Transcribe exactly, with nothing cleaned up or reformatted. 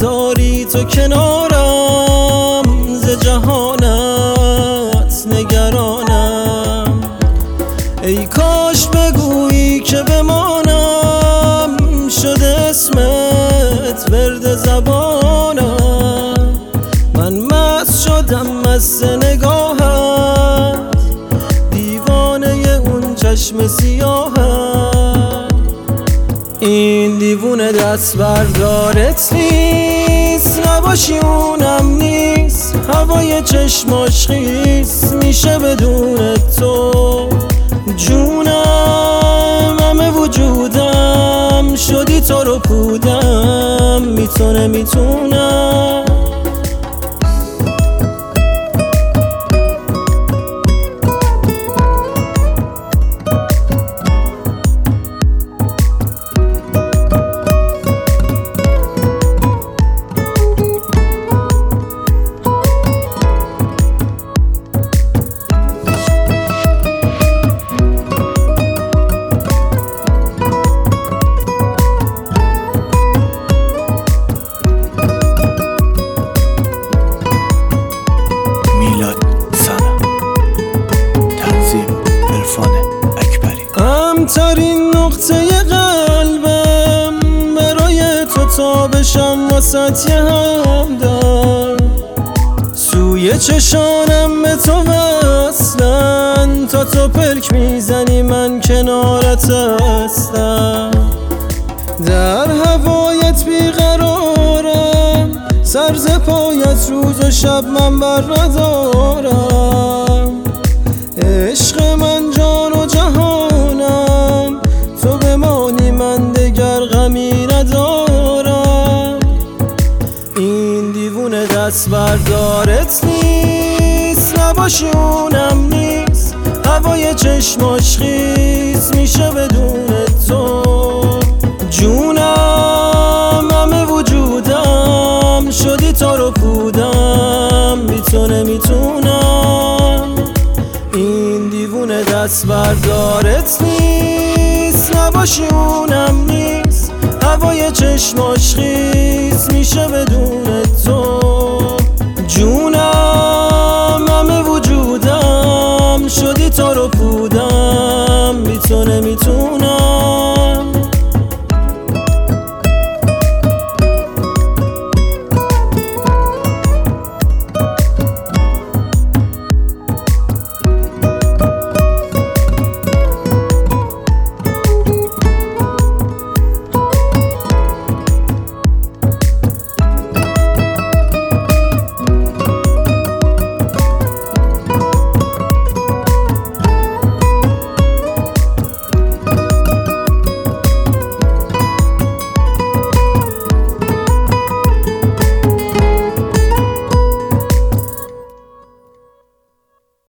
نگذاری تو کنارم، ز جهانت نگرانم. ای کاش بگویی که بمانم، شده اسمت ورد زبانم. من مست شدم مست نگاهت، دیوانه اون چشم سیاهت. این دیوونه دست بردارت نیست، نباشی اونم نیست. هوای چشماش خیس میشه بدون تو. جونم همه وجودم، شدی تو رو پودم، میتونه میتونم. ترین نقطه قلبم برای تو تا بشم واسط یه همدم. سوی چشانم به تو وصلن، تا تو پلک میزنی من کنارت هستم. در هوایت بیقرارم، سر ز پایت روز و شب من بر ندارم. عشق من جان و جهانم، تو بمانی من دگر غمی ندارم. این دیوونه دست بردارت نیست، نباشی اونم نیست. هوای چشماش خیس میشه بدون تو. جونم همه وجودم، شدی تو رو پودم، میتونه میتونم. این دیوونه دست بردارت نیست، نباشی اونم نیست. هوای چشماش خیس میشه بدون تو. جونم همه وجودم، شدی تو رو پودم، میتونه میتونه